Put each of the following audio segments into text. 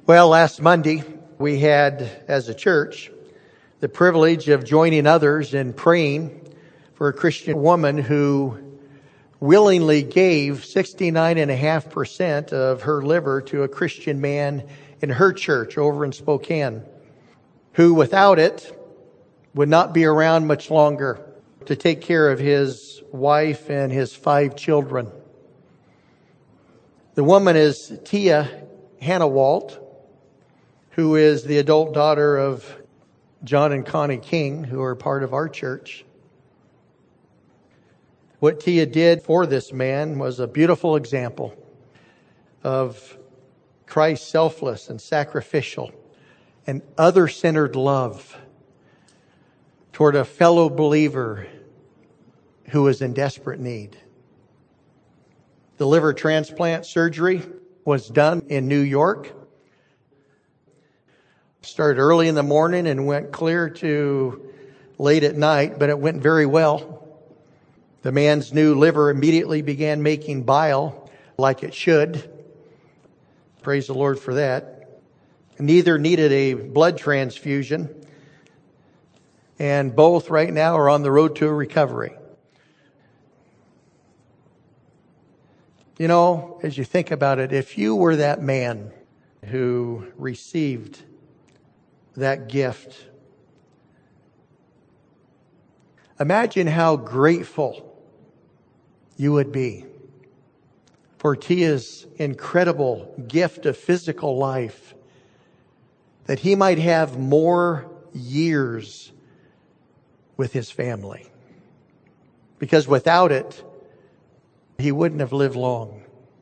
Well, last Monday, we had, as a church, the privilege of joining others in praying for a Christian woman who willingly gave 69.5% of her liver to a Christian man in her church over in Spokane, who without it would not be around much longer to take care of his wife and his 5 children. The woman is Tia Hannawalt, who is the adult daughter of John and Connie King, who are part of our church. What Tia did for this man was a beautiful example of Christ's selfless and sacrificial and other-centered love toward a fellow believer who was in desperate need. The liver transplant surgery was done in New York. Started early in the morning and went clear to late at night, but it went very well. The man's new liver immediately began making bile like it should. Praise the Lord for that. Neither needed a blood transfusion, and both right now are on the road to a recovery. You know, as you think about it, if you were that man who received that gift, imagine how grateful you would be for Tia's incredible gift of physical life, that he might have more years with his family. Because without it, he wouldn't have lived long.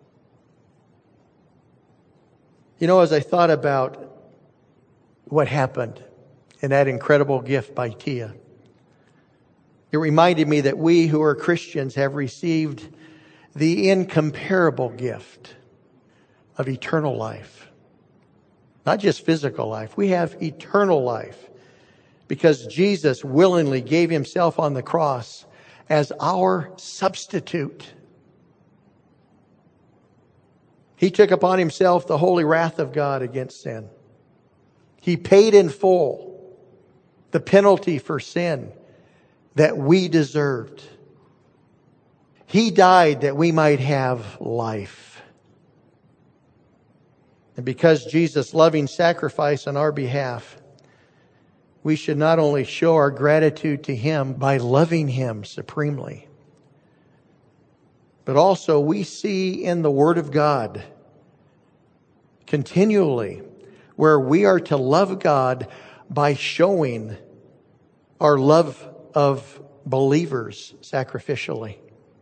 You know, as I thought about what happened in that incredible gift by Tia, it reminded me that we who are Christians have received the incomparable gift of eternal life. Not just physical life. We have eternal life because Jesus willingly gave himself on the cross as our substitute. He took upon himself the holy wrath of God against sin. He paid in full the penalty for sin that we deserved. He died that we might have life. And because Jesus' loving sacrifice on our behalf, we should not only show our gratitude to him by loving him supremely, but also we see in the Word of God continually where we are to love God by showing our love of believers sacrificially.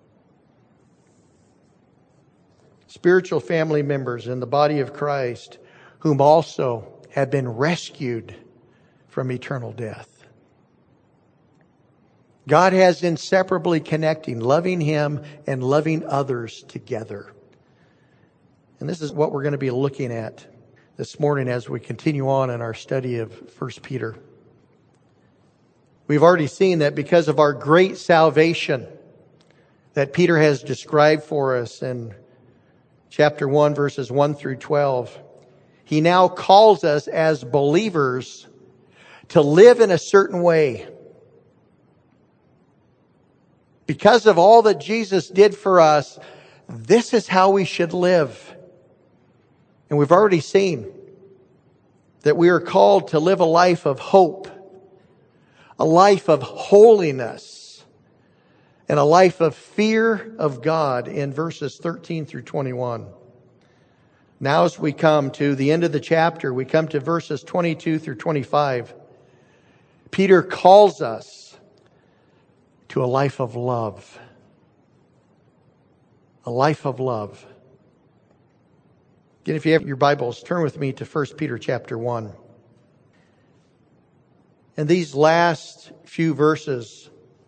Spiritual family members in the body of Christ, whom also have been rescued from eternal death. God has inseparably connecting loving him and loving others together. And this is what we're going to be looking at this morning as we continue on in our study of 1 Peter. We've already seen that because of our great salvation that Peter has described for us in chapter 1, verses 1 through 12, he now calls us as believers to live in a certain way. Because of all that Jesus did for us, this is how we should live. And we've already seen that we are called to live a life of hope, a life of holiness, and a life of fear of God in verses 13 through 21. Now as we come to the end of the chapter, we come to verses 22 through 25. Peter calls us to a life of love. A life of love. Again, if you have your Bibles, turn with me to 1 Peter chapter 1. And these last few verses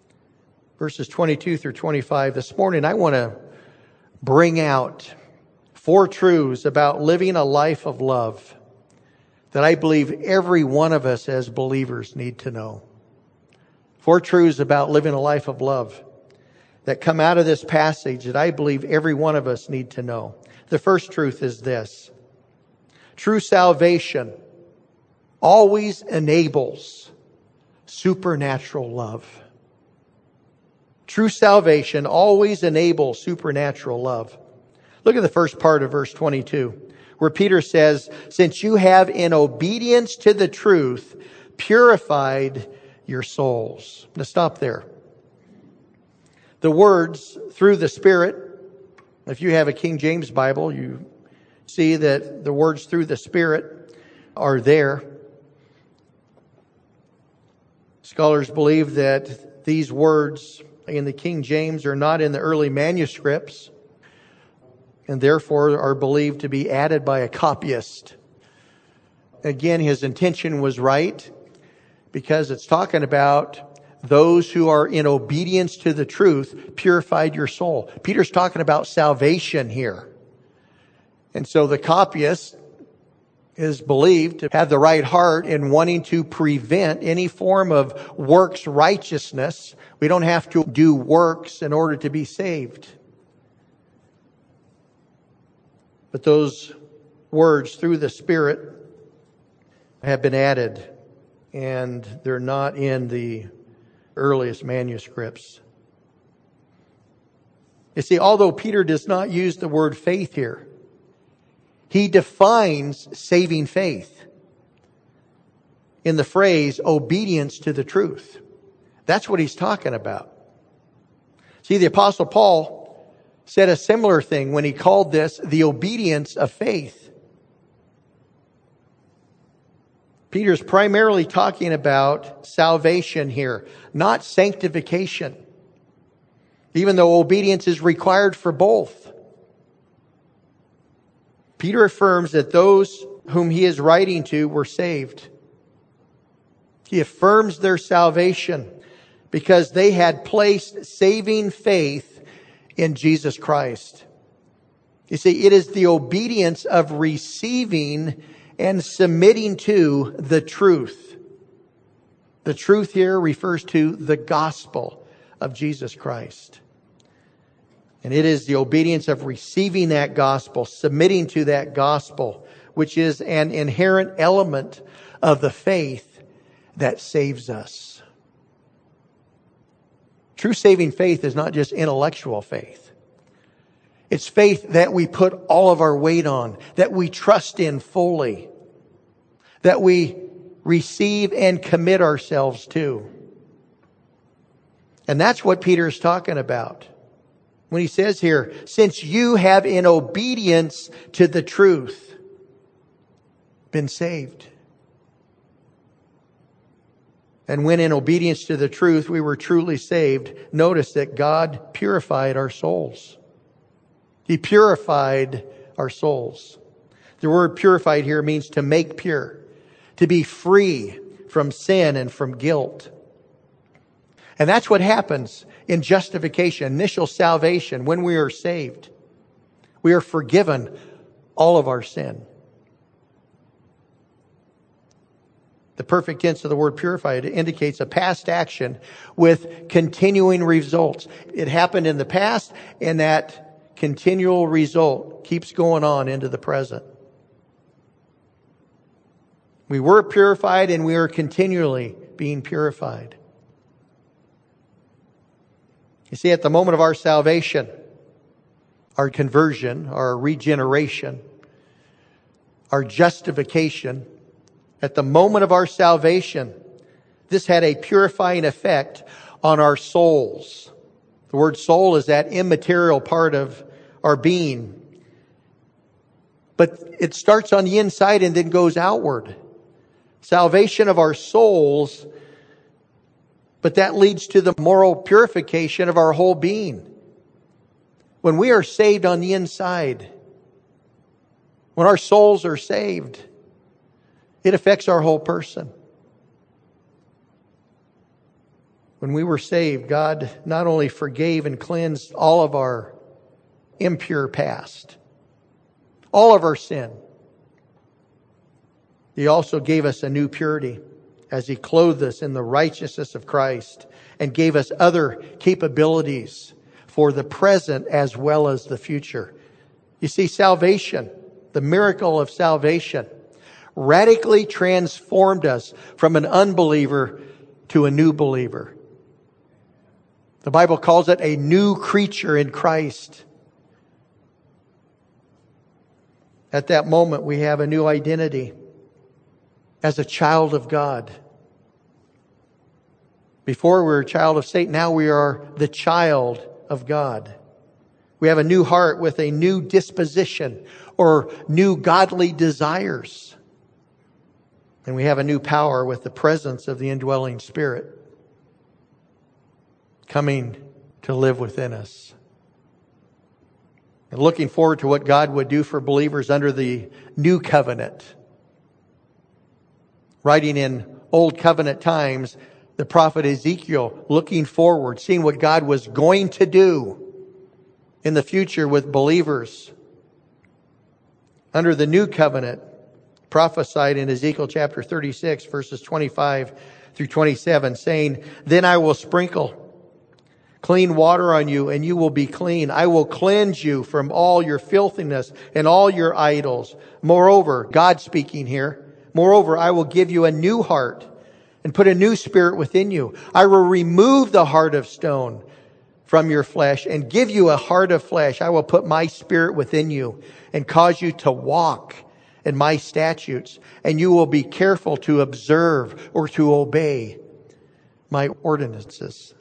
22 through 25, this morning I want to bring out 4 truths about living a life of love that I believe every one of us as believers need to know. 4 truths about living a life of love that come out of this passage that I believe every one of us need to know. The first truth is this. True salvation always enables supernatural love. True salvation always enables supernatural love. Look at the first part of verse 22, where Peter says, since you have in obedience to the truth purified your souls. Now stop there. The words through the Spirit, if you have a King James Bible, you see that the words through the Spirit are there. Scholars believe that these words in the King James are not in the early manuscripts and therefore are believed to be added by a copyist. Again, his intention was right because it's talking about those who are in obedience to the truth purified your soul. Peter's talking about salvation here. And so the copyist is believed to have the right heart in wanting to prevent any form of works righteousness. We don't have to do works in order to be saved. But those words through the Spirit have been added, and they're not in the earliest manuscripts. You see, although Peter does not use the word faith here, he defines saving faith in the phrase obedience to the truth. That's what he's talking about. See, the Apostle Paul said a similar thing when he called this the obedience of faith. Peter's primarily talking about salvation here, not sanctification, even though obedience is required for both. Peter affirms that those whom he is writing to were saved. He affirms their salvation because they had placed saving faith in Jesus Christ. You see, it is the obedience of receiving and submitting to the truth. The truth here refers to the gospel of Jesus Christ. And it is the obedience of receiving that gospel, submitting to that gospel, which is an inherent element of the faith that saves us. True saving faith is not just intellectual faith. It's faith that we put all of our weight on, that we trust in fully, that we receive and commit ourselves to. And that's what Peter is talking about when he says here, since you have in obedience to the truth been saved. And when in obedience to the truth we were truly saved, notice that God purified our souls. He purified our souls. The word purified here means to make pure, to be free from sin and from guilt. And that's what happens in justification, initial salvation, when we are saved. We are forgiven all of our sin. The perfect tense of the word purified indicates a past action with continuing results. It happened in the past, and that continual result keeps going on into the present. We were purified, and we are continually being purified. You see, at the moment of our salvation, our conversion, our regeneration, our justification, at the moment of our salvation, this had a purifying effect on our souls. The word soul is that immaterial part of our being. But it starts on the inside and then goes outward. Salvation of our souls, but that leads to the moral purification of our whole being. When we are saved on the inside, when our souls are saved, it affects our whole person. When we were saved, God not only forgave and cleansed all of our impure past, all of our sin, He also gave us a new purity as He clothed us in the righteousness of Christ and gave us other capabilities for the present as well as the future. You see, salvation the miracle of salvation, radically transformed us from an unbeliever to a new believer. The Bible calls it a new creature in Christ. At that moment, we have a new identity as a child of God. Before we were a child of Satan, now we are the child of God. We have a new heart with a new disposition or new godly desires. And we have a new power with the presence of the indwelling Spirit coming to live within us. And looking forward to what God would do for believers under the new covenant. Writing in Old Covenant times, the prophet Ezekiel looking forward, seeing what God was going to do in the future with believers. Under the new covenant, prophesied in Ezekiel chapter 36, verses 25 through 27, saying, "Then I will sprinkle clean water on you, and you will be clean. I will cleanse you from all your filthiness and all your idols. Moreover," God speaking here, "moreover, I will give you a new heart and put a new spirit within you. I will remove the heart of stone from your flesh and give you a heart of flesh. I will put my spirit within you and cause you to walk in my statutes, and you will be careful to observe or to obey my ordinances."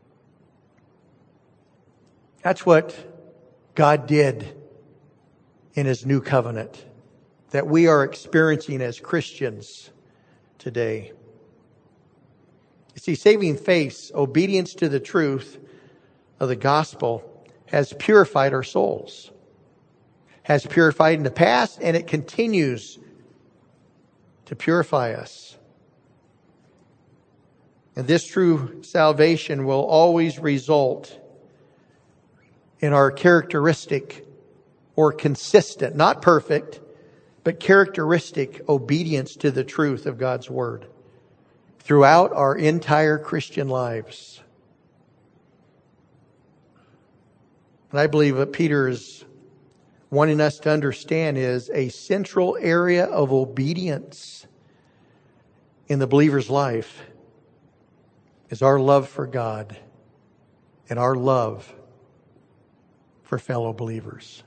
That's what God did in His new covenant that we are experiencing as Christians today. You see, saving faith, obedience to the truth of the gospel has purified our souls. Has purified in the past, and it continues to purify us. And this true salvation will always result in our characteristic or consistent, not perfect, but characteristic obedience to the truth of God's Word throughout our entire Christian lives. And I believe what Peter is wanting us to understand is a central area of obedience in the believer's life is our love for God and our love for fellow believers.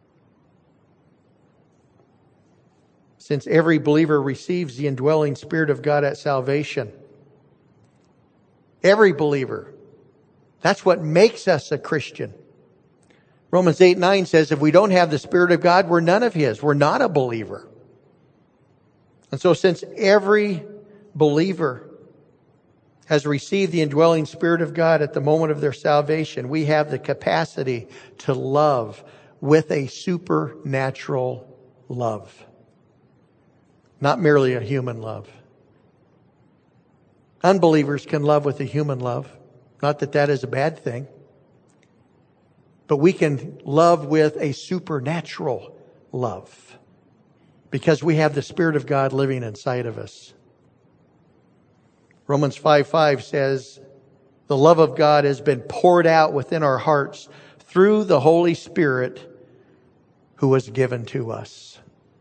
Since every believer receives the indwelling Spirit of God at salvation, every believer, that's what makes us a Christian. Romans 8:9 says if we don't have the Spirit of God, we're none of His. We're not a believer. And so since every believer has received the indwelling Spirit of God at the moment of their salvation, we have the capacity to love with a supernatural love. Not merely a human love. Unbelievers can love with a human love. Not that that is a bad thing. But we can love with a supernatural love. Because we have the Spirit of God living inside of us. Romans 5:5 says, the love of God has been poured out within our hearts through the Holy Spirit who was given to us.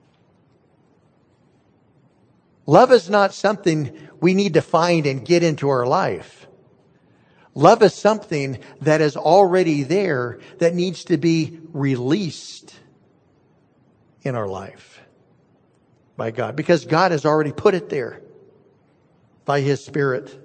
Love is not something we need to find and get into our life. Love is something that is already there that needs to be released in our life by God. Because God has already put it there by His Spirit.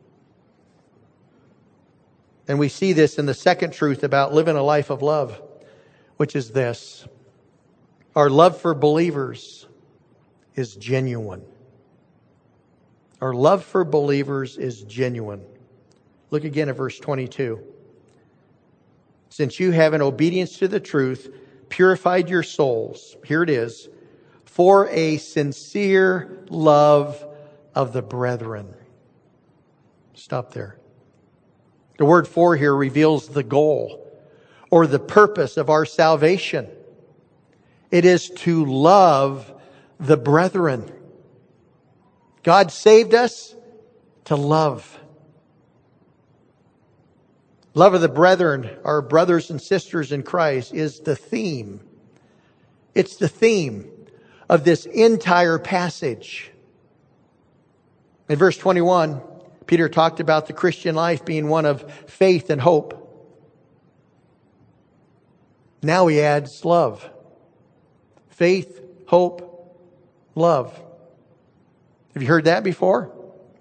And we see this in the second truth about living a life of love, which is this. Our love for believers is genuine. Our love for believers is genuine. Look again at verse 22. Since you have in obedience to the truth purified your souls, here it is, for a sincere love of the brethren. Stop there. The word "for" here reveals the goal or the purpose of our salvation. It is to love the brethren. God saved us to love. Love of the brethren, our brothers and sisters in Christ, is the theme It's the theme of this entire passage. In verse 21, Peter talked about the Christian life being one of faith and hope. Now he adds love. Faith, hope, love. Have you heard that before?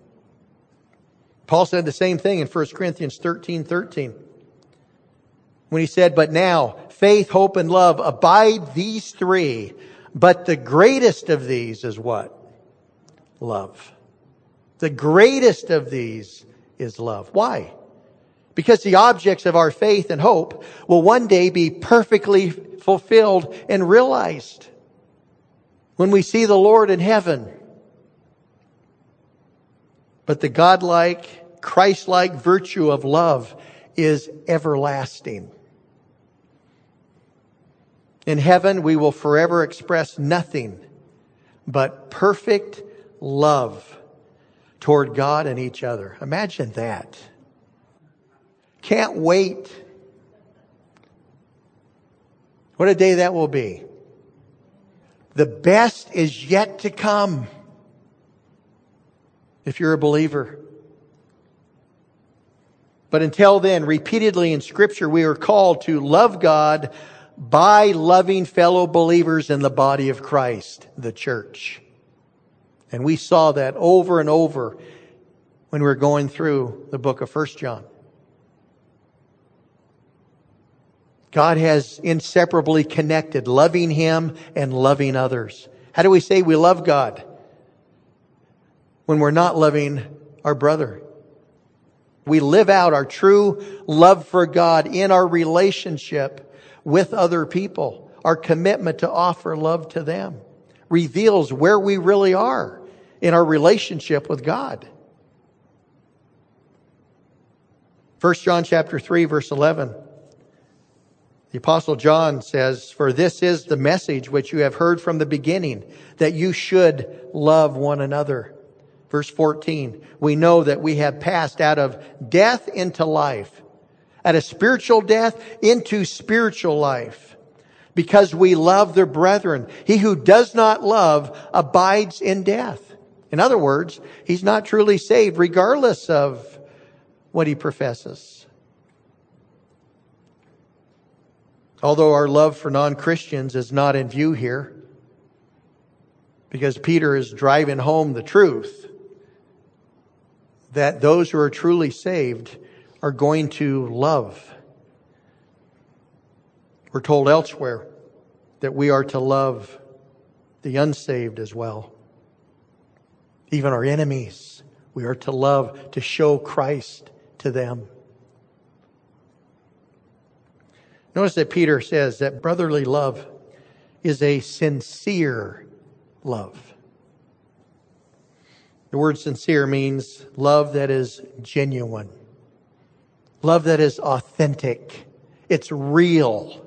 Paul said the same thing in 1 Corinthians 13:13. When he said, but now faith, hope, and love abide, these three. But the greatest of these is what? Love. The greatest of these is love. Why? Because the objects of our faith and hope will one day be perfectly fulfilled and realized when we see the Lord in heaven. But the godlike, Christ-like virtue of love is everlasting. In heaven, we will forever express nothing but perfect love toward God and each other. Imagine that. Can't wait. What a day that will be. The best is yet to come. If you're a believer. But until then, repeatedly in Scripture, we are called to love God by loving fellow believers in the body of Christ, the church. And we saw that over and over when we were going through the book of 1 John. God has inseparably connected loving Him and loving others. How do we say we love God when we're not loving our brother? We live out our true love for God in our relationship with other people. Our commitment to offer love to them reveals where we really are in our relationship with God. 1 John chapter 3, verse 11. The Apostle John says, for this is the message which you have heard from the beginning, that you should love one another. Verse 14, we know that we have passed out of death into life, out of spiritual death into spiritual life, because we love the brethren. He who does not love abides in death. In other words, he's not truly saved regardless of what he professes. Although our love for non-Christians is not in view here, because Peter is driving home the truth that those who are truly saved are going to love. We're told elsewhere that we are to love the unsaved as well. Even our enemies, we are to love, to show Christ to them. Notice that Peter says that brotherly love is a sincere love. The word sincere means love that is genuine. Love that is authentic. It's real.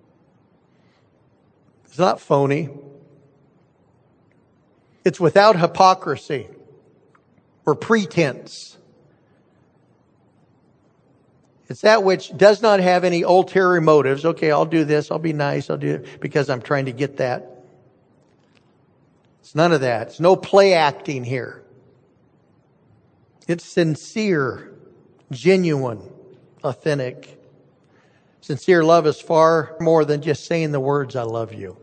It's not phony. It's without hypocrisy or pretense. It's that which does not have any ulterior motives. Okay, I'll do this. I'll be nice. I'll do it because I'm trying to get that. It's none of that. It's no play acting here. It's sincere, genuine, authentic. Sincere love is far more than just saying the words, I love you.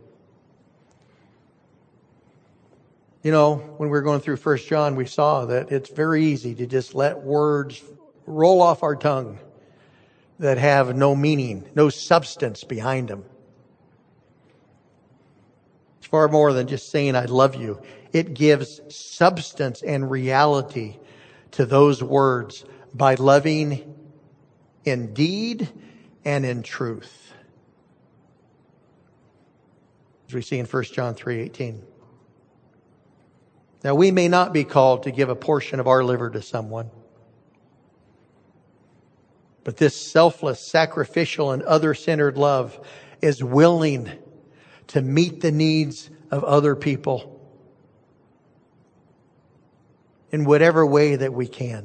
You know, when we were going through 1 John, we saw that it's very easy to just let words roll off our tongue that have no meaning, no substance behind them. It's far more than just saying, I love you. It gives substance and reality to those words by loving in deed and in truth. As we see in 1 John 3:18. Now we may not be called to give a portion of our liver to someone. But this selfless, sacrificial, and other-centered love is willing to meet the needs of other people in whatever way that we can.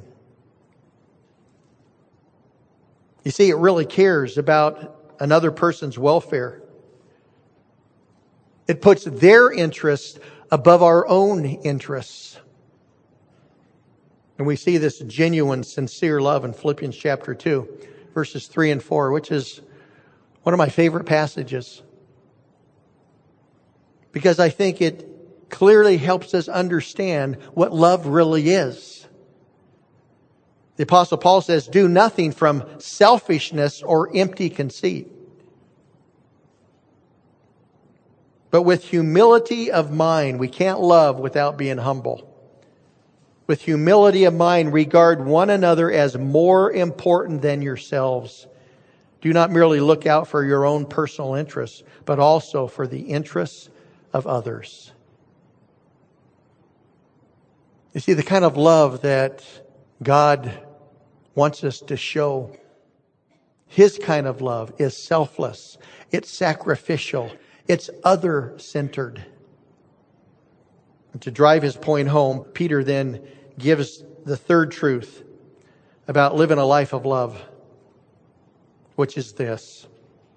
You see, it really cares about another person's welfare. It puts their interests above our own interests. And we see this genuine, sincere love in Philippians chapter 2, verses 3 and 4, which is one of my favorite passages. Because I think it clearly helps us understand what love really is. The Apostle Paul says, do nothing from selfishness or empty conceit, but with humility of mind. We can't love without being humble. With humility of mind, regard one another as more important than yourselves. Do not merely look out for your own personal interests, but also for the interests of others. You see, the kind of love that God wants us to show, His kind of love is selfless, it's sacrificial, it's other-centered. And to drive his point home, Peter then gives the third truth about living a life of love, which is this: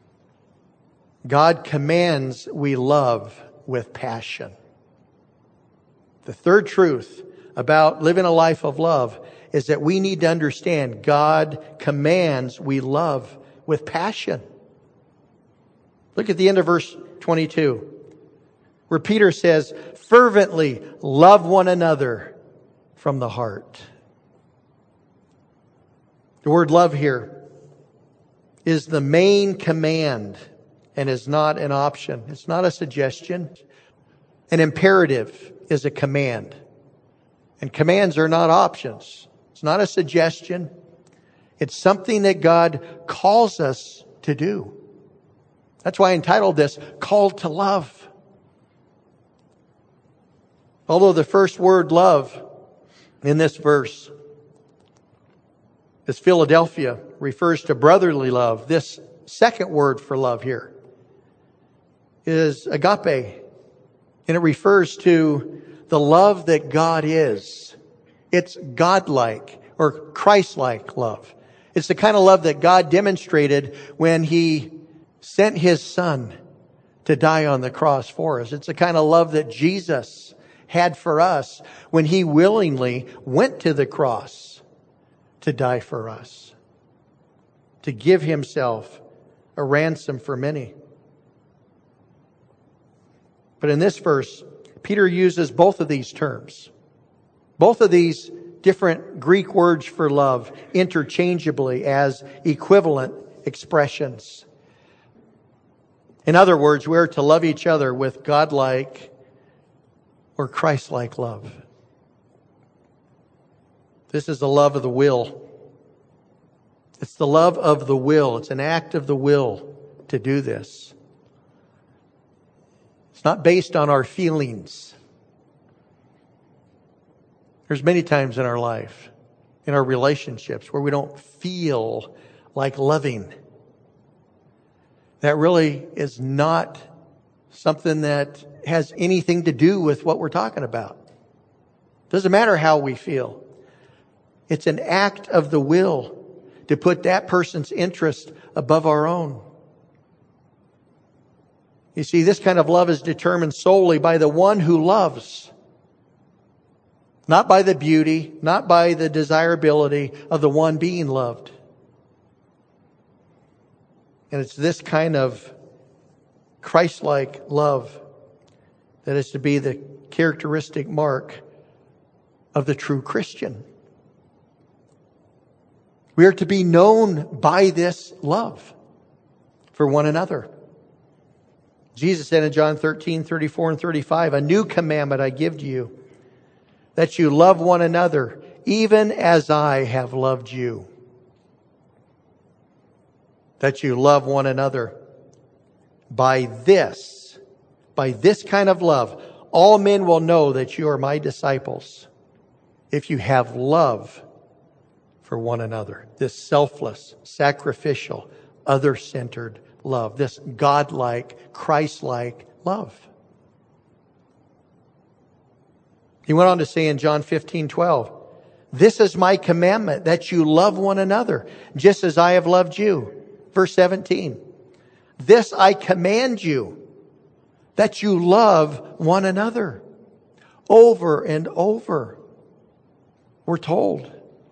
God commands we love with passion. The third truth about living a life of love is that we need to understand God commands we love with passion. Look at the end of verse 22, where Peter says, fervently love one another from the heart. The word love here is the main command and is not an option. It's not a suggestion. An imperative is a command. And commands are not options. It's not a suggestion. It's something that God calls us to do. That's why I entitled this, Called to Love. Although the first word love in this verse is Philadelphia, refers to brotherly love, this second word for love here is agape. And it refers to the love that God is. It's godlike or Christ-like love. It's the kind of love that God demonstrated when He sent His Son to die on the cross for us. It's the kind of love that Jesus had for us when He willingly went to the cross to die for us, to give Himself a ransom for many. But in this verse, Peter uses both of these terms, both of these different Greek words for love interchangeably as equivalent expressions. In other words, we are to love each other with godlike or Christ-like love. This is the love of the will. It's the love of the will. It's an act of the will to do this. It's not based on our feelings. There's many times in our life, in our relationships, where we don't feel like loving. That really is not something that has anything to do with what we're talking about. Doesn't matter how we feel. It's an act of the will to put that person's interest above our own. You see, this kind of love is determined solely by the one who loves. Not by the beauty, not by the desirability of the one being loved. And it's this kind of Christ-like love that is to be the characteristic mark of the true Christian. We are to be known by this love for one another. Jesus said in John 13:34 and 35, a new commandment I give to you, that you love one another, even as I have loved you. That you love one another. By this kind of love, all men will know that you are my disciples, if you have love for one another. This selfless, sacrificial, other-centered love. This godlike, Christ-like love. He went on to say in John 15:12, this is my commandment, that you love one another, just as I have loved you. Verse 17, this I command you, that you love one another. Over and over, we're told.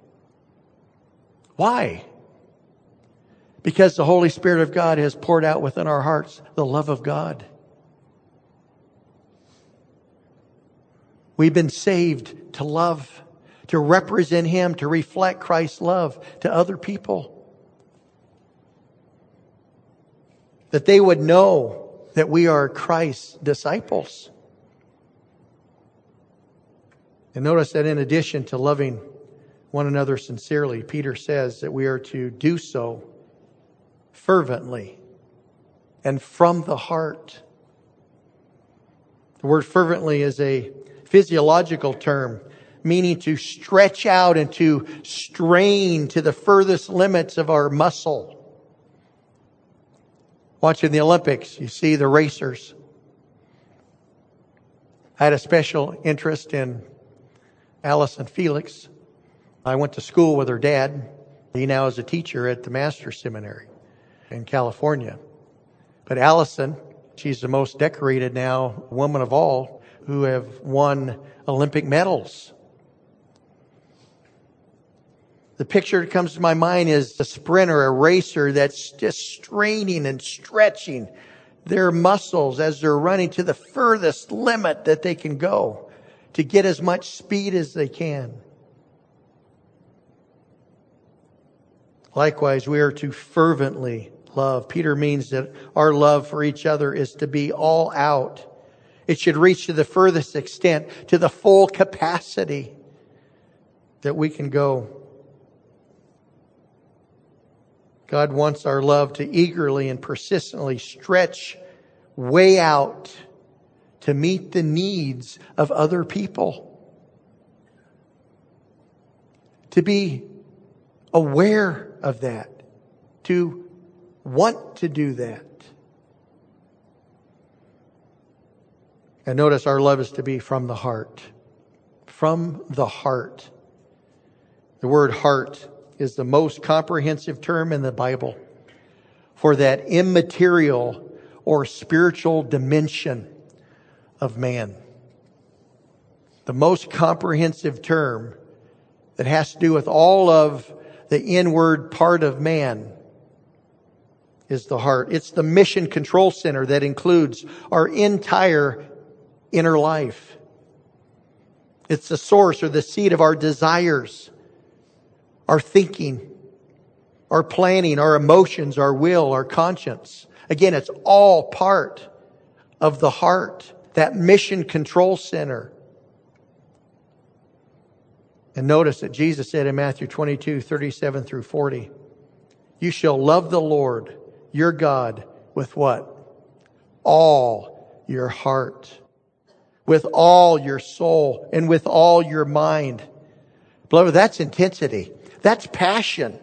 Why? Because the Holy Spirit of God has poured out within our hearts the love of God. We've been saved to love, to represent Him, to reflect Christ's love to other people. That they would know that we are Christ's disciples. And notice that in addition to loving one another sincerely, Peter says that we are to do so fervently and from the heart. The word fervently is a physiological term meaning to stretch out and to strain to the furthest limits of our muscle. Watching the Olympics, you see the racers. I had a special interest in Allison Felix. I went to school with her dad. He now is a teacher at the Master's Seminary in California. But Allison, she's the most decorated now woman of all who have won Olympic medals. The picture that comes to my mind is a sprinter, a racer that's just straining and stretching their muscles as they're running to the furthest limit that they can go to get as much speed as they can. Likewise, we are to fervently love. Peter means that our love for each other is to be all out. It should reach to the furthest extent, to the full capacity that we can go. God wants our love to eagerly and persistently stretch way out to meet the needs of other people. To be aware of that. To want to do that. And notice our love is to be from the heart. From the heart. The word heart is the most comprehensive term in the Bible for that immaterial or spiritual dimension of man. The most comprehensive term that has to do with all of the inward part of man is the heart. It's the mission control center that includes our entire inner life. It's the source or the seat of our desires, our thinking, our planning, our emotions, our will, our conscience. Again, it's all part of the heart, that mission control center. And notice that Jesus said in Matthew 22:37 through 40, you shall love the Lord, your God, with what? All your heart, with all your soul, and with all your mind. Beloved, that's intensity. That's passion.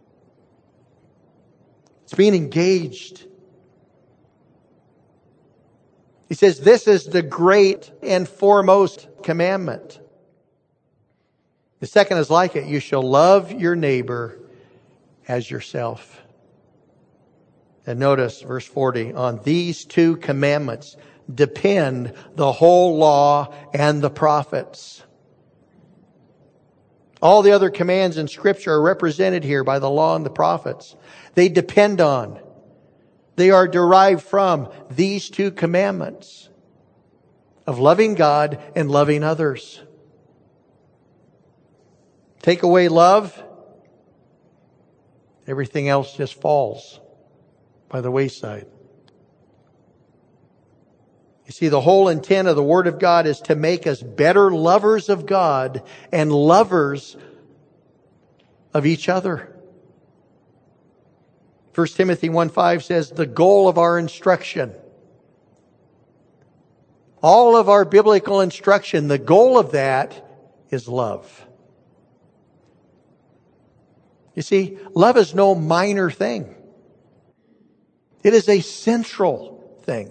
It's being engaged. He says this is the great and foremost commandment. The second is like it. You shall love your neighbor as yourself. And notice verse 40. On these two commandments depend the whole law and the prophets. All the other commands in Scripture are represented here by the law and the prophets. They depend on, they are derived from these two commandments of loving God and loving others. Take away love, everything else just falls by the wayside. You see, the whole intent of the Word of God is to make us better lovers of God and lovers of each other. 1 Timothy 1:5 says, the goal of our instruction, all of our biblical instruction, the goal of that is love. You see, love is no minor thing. It is a central thing.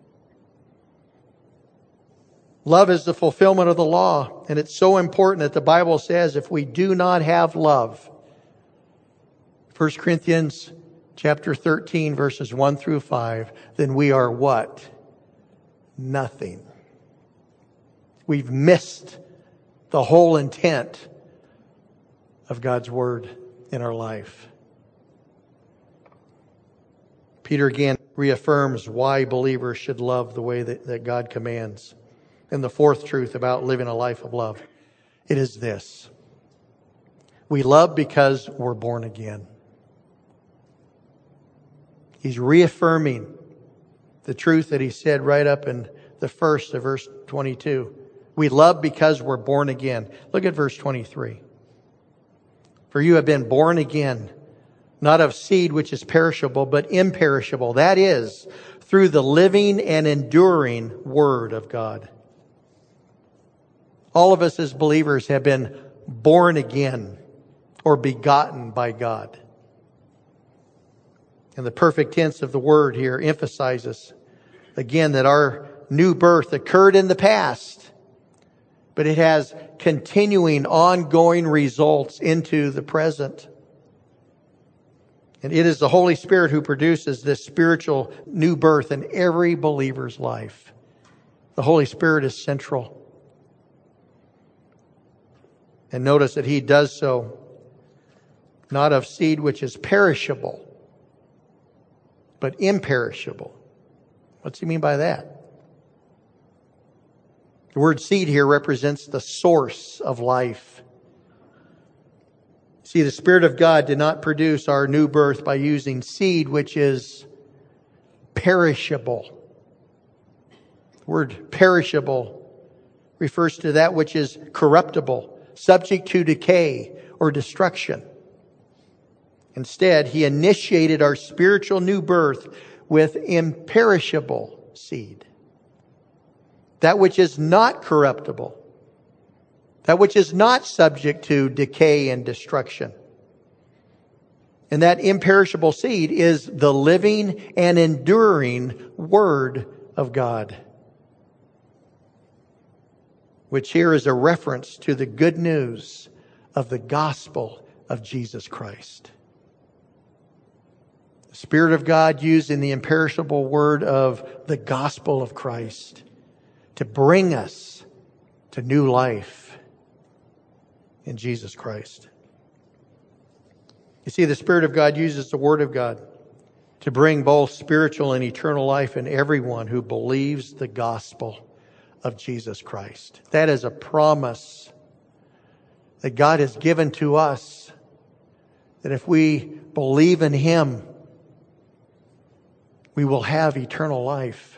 Love is the fulfillment of the law, and it's so important that the Bible says if we do not have love, 1 Corinthians chapter 13, verses 1 through 5, then we are what? nothing. We've missed the whole intent of God's Word in our life. Peter again reaffirms why believers should love the way that God commands. And the fourth truth about living a life of love, it is this: we love because we're born again. He's reaffirming the truth that he said right up in the first of verse 22. We love because we're born again. Look at verse 23. For you have been born again, not of seed which is perishable, but imperishable. That is, through the living and enduring Word of God. All of us as believers have been born again or begotten by God. And the perfect tense of the word here emphasizes again that our new birth occurred in the past, but it has continuing, ongoing results into the present. And it is the Holy Spirit who produces this spiritual new birth in every believer's life. The Holy Spirit is central. And notice that He does so not of seed which is perishable, but imperishable. What's He mean by that? The word seed here represents the source of life. See, the Spirit of God did not produce our new birth by using seed which is perishable. The word perishable refers to that which is corruptible, subject to decay or destruction. Instead, He initiated our spiritual new birth with imperishable seed. That which is not corruptible. That which is not subject to decay and destruction. And that imperishable seed is the living and enduring Word of God, which here is a reference to the good news of the gospel of Jesus Christ. The Spirit of God using the imperishable word of the gospel of Christ to bring us to new life in Jesus Christ. You see, the Spirit of God uses the Word of God to bring both spiritual and eternal life in everyone who believes the gospel of Jesus Christ. That is a promise that God has given to us, that if we believe in Him, we will have eternal life.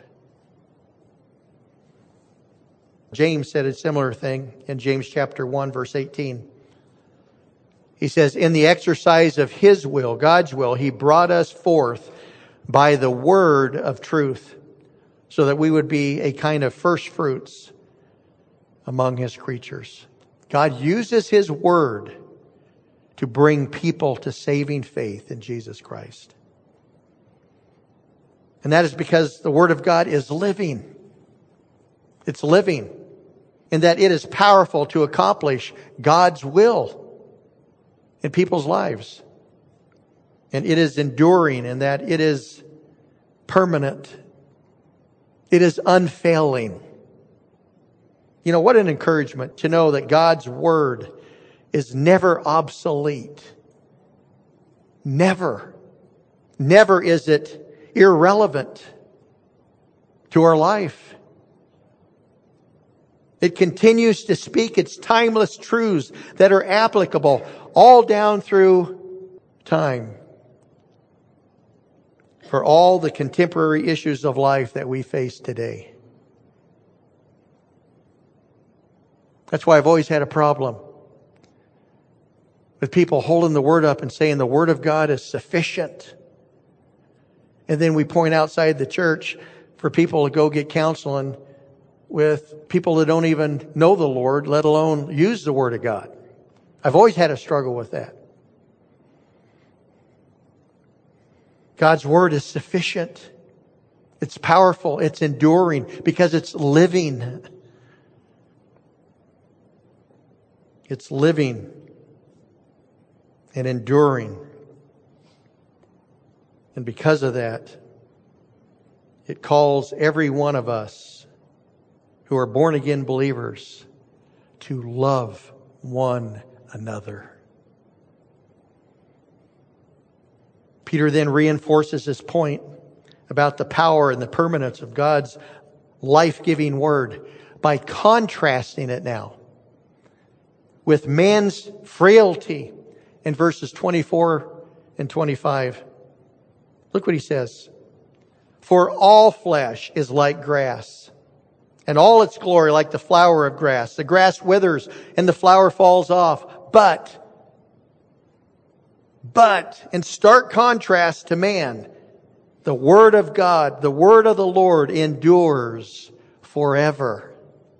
James said a similar thing in James chapter 1, verse 18. He says, in the exercise of His will, God's will, He brought us forth by the word of truth, so that we would be a kind of first fruits among His creatures. God uses His word to bring people to saving faith in Jesus Christ. And that is because the Word of God is living. It's living. In that it is powerful to accomplish God's will in people's lives. And it is enduring in that it is permanent. It is unfailing. You know, what an encouragement to know that God's Word is never obsolete. Never. Never is it irrelevant to our life. It continues to speak its timeless truths that are applicable all down through time for all the contemporary issues of life that we face today. That's why I've always had a problem with people holding the Word up and saying the Word of God is sufficient. And then we point outside the church for people to go get counseling with people that don't even know the Lord, let alone use the Word of God. I've always had a struggle with that. God's Word is sufficient. It's powerful. It's enduring because it's living. It's living and enduring. And because of that, it calls every one of us who are born again believers to love one another. Peter then reinforces his point about the power and the permanence of God's life-giving word by contrasting it now with man's frailty in verses 24 and 25. Look what he says. For all flesh is like grass, and all its glory like the flower of grass. The grass withers and the flower falls off. But, in stark contrast to man, the word of God, the word of the Lord endures forever.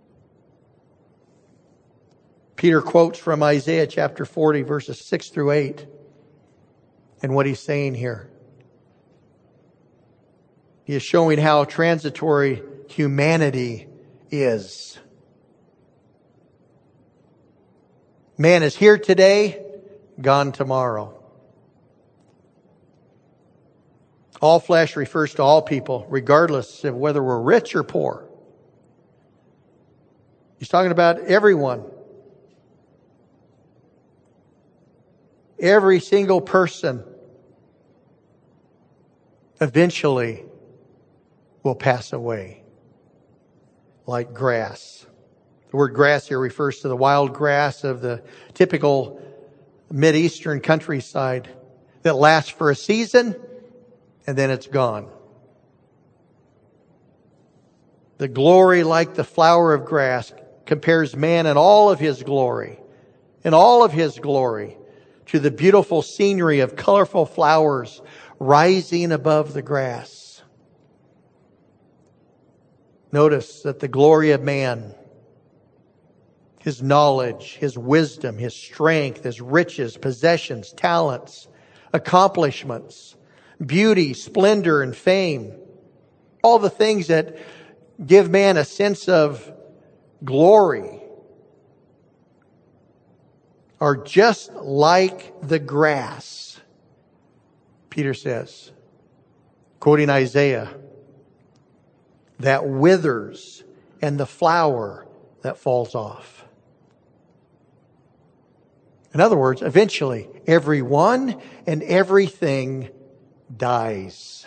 Peter quotes from Isaiah chapter 40, verses 6 through 8. And what he's saying here. He is showing how transitory humanity is. Man is here today, gone tomorrow. All flesh refers to all people, regardless of whether we're rich or poor. He's talking about everyone. Every single person eventually will pass away like grass. The word grass here refers to the wild grass of the typical Mideastern countryside that lasts for a season and then it's gone. The glory like the flower of grass compares man in all of his glory, to the beautiful scenery of colorful flowers rising above the grass. Notice that the glory of man, his knowledge, his wisdom, his strength, his riches, possessions, talents, accomplishments, beauty, splendor, and fame, all the things that give man a sense of glory, are just like the grass, Peter says, quoting Isaiah, that withers and the flower that falls off. In other words, eventually, everyone and everything dies.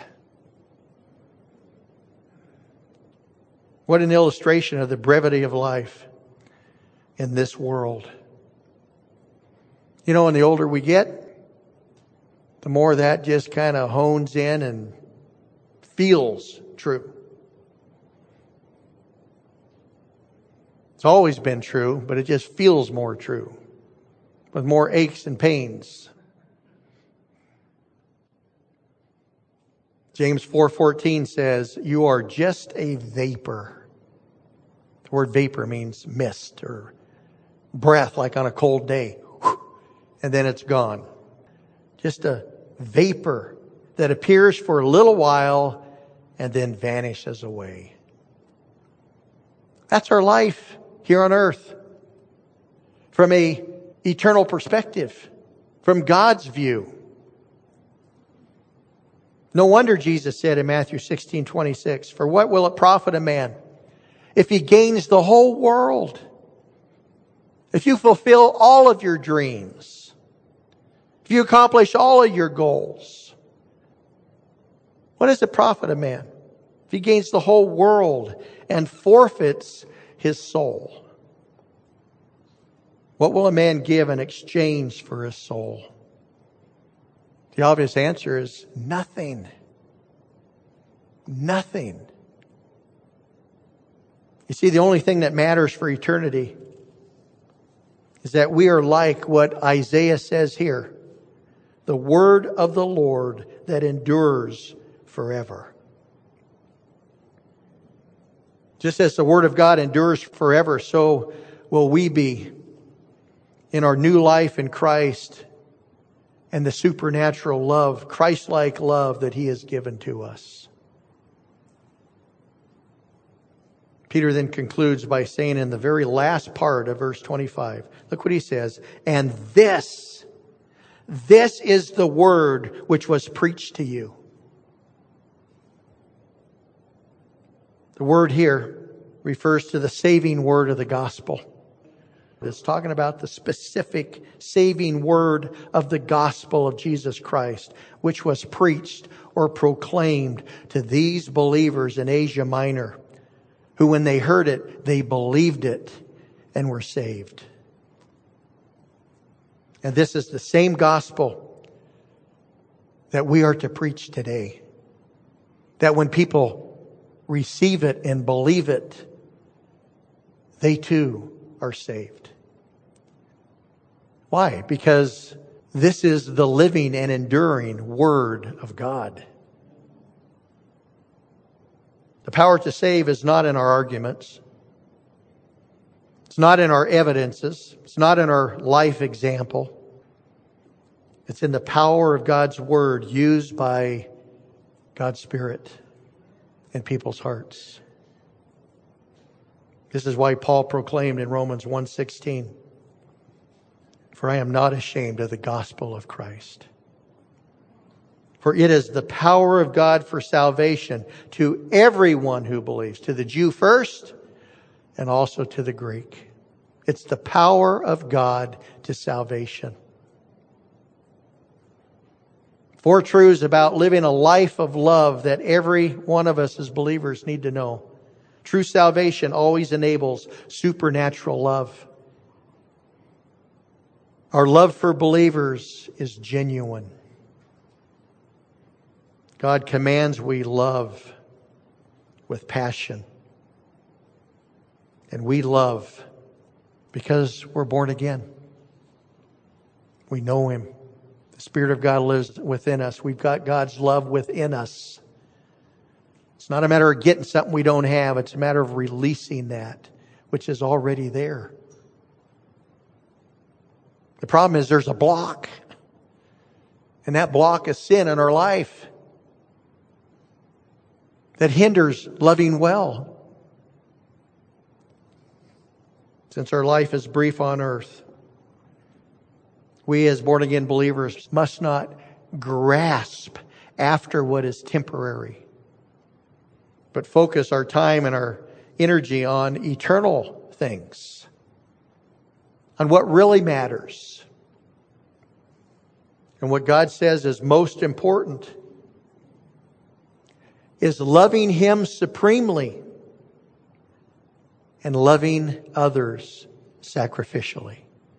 What an illustration of the brevity of life in this world. You know, and the older we get, the more that just kind of hones in and feels true. It's always been true, but it just feels more true, with more aches and pains. James 4:14 says, "You are just a vapor." The word vapor means mist or breath, like on a cold day. And then it's gone. Just a vapor that appears for a little while and then vanishes away. That's our life here on earth. From an eternal perspective, from God's view. No wonder Jesus said in Matthew 16:26, "For what will it profit a man if he gains the whole world? If you fulfill all of your dreams, if you accomplish all of your goals, what does it profit a man if he gains the whole world and forfeits his soul? What will a man give in exchange for his soul?" The obvious answer is nothing. Nothing. You see, the only thing that matters for eternity is that we are like what Isaiah says here, the word of the Lord that endures forever. Just as the word of God endures forever, so will we be in our new life in Christ and the supernatural love, Christ-like love that He has given to us. Peter then concludes by saying in the very last part of verse 25, look what he says, "And this is the word which was preached to you." The word here refers to the saving word of the gospel. It's talking about the specific saving word of the gospel of Jesus Christ, which was preached or proclaimed to these believers in Asia Minor, who when they heard it, they believed it and were saved. And this is the same gospel that we are to preach today. That when people receive it and believe it, they too are saved. Why? Because this is the living and enduring Word of God. The power to save is not in our arguments. It's not in our evidences. It's not in our life example. It's in the power of God's Word used by God's Spirit in people's hearts. This is why Paul proclaimed in Romans 1:16, "For I am not ashamed of the gospel of Christ. For it is the power of God for salvation to everyone who believes, to the Jew first and also to the Greek." It's the power of God to salvation. 4 truths about living a life of love that every one of us as believers need to know. True salvation always enables supernatural love. Our love for believers is genuine. God commands we love with passion. And we love because we're born again. We know Him. The Spirit of God lives within us. We've got God's love within us. It's not a matter of getting something we don't have. It's a matter of releasing that which is already there. The problem is there's a block. And that block is sin in our life that hinders loving well. Since our life is brief on earth, we as born-again believers must not grasp after what is temporary, but focus our time and our energy on eternal things, on what really matters. And what God says is most important is loving Him supremely and loving others sacrificially.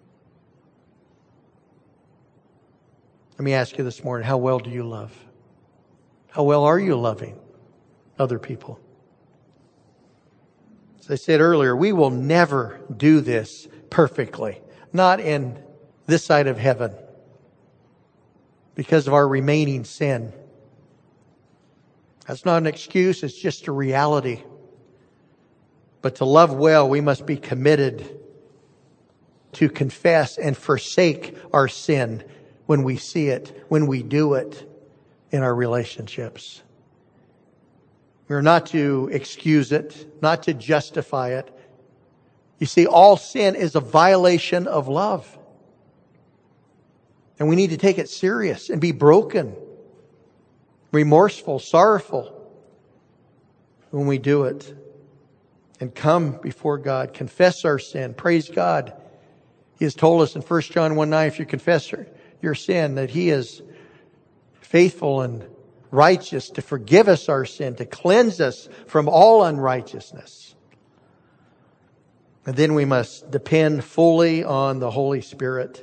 Let me ask you this morning, how well do you love? How well are you loving other people? As I said earlier, we will never do this perfectly. Not in this side of heaven. Because of our remaining sin. That's not an excuse, it's just a reality. But to love well, we must be committed to confess and forsake our sin when we see it, when we do it in our relationships. We're not to excuse it, not to justify it. You see, all sin is a violation of love. And we need to take it serious and be broken, remorseful, sorrowful when we do it. And come before God, confess our sin, praise God. He has told us in 1 John 1:9, if you confess your sin, that He is faithful and righteous to forgive us our sin, to cleanse us from all unrighteousness. And then we must depend fully on the Holy Spirit.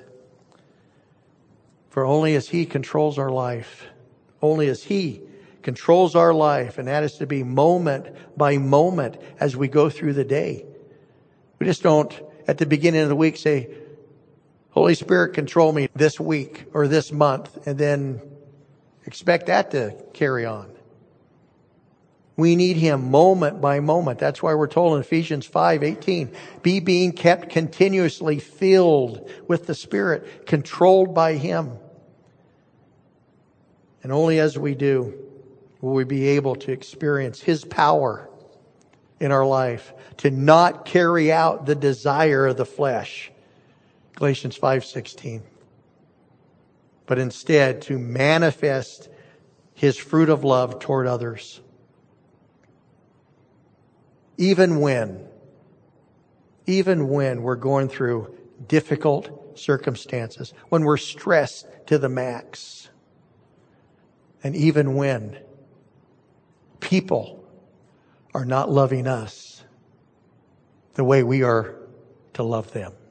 For only as He controls our life, only as He controls our life, and that is to be moment by moment as we go through the day. We just don't, at the beginning of the week, say, Holy Spirit, control me this week or this month, and then expect that to carry on. We need Him moment by moment. That's why we're told in Ephesians 5:18, be being kept continuously filled with the Spirit, controlled by Him. And only as we do will we be able to experience His power in our life to not carry out the desire of the flesh. Galatians 5:16. But instead to manifest His fruit of love toward others. even when we're going through difficult circumstances, when we're stressed to the max, and even when people are not loving us the way we are to love them.